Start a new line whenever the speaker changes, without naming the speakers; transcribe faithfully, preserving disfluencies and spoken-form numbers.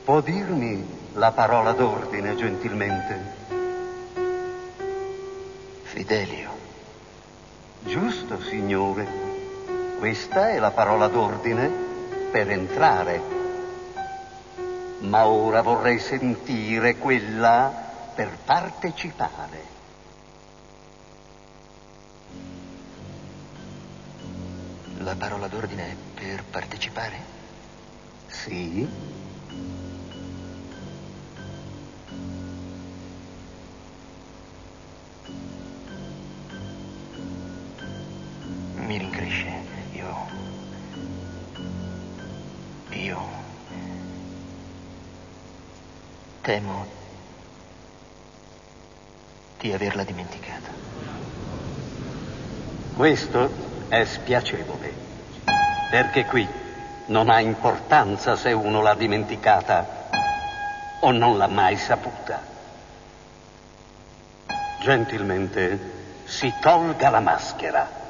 Può dirmi la parola d'ordine, gentilmente?
Fidelio.
Giusto, signore. Questa è la parola d'ordine per entrare. Ma ora vorrei sentire quella per partecipare.
La parola d'ordine è per partecipare?
Sì.
Mi rincresce. Io... Io... Temo di averla dimenticata.
Questo è spiacevole, perché qui non ha importanza se uno l'ha dimenticata o non l'ha mai saputa. Gentilmente, si tolga la maschera.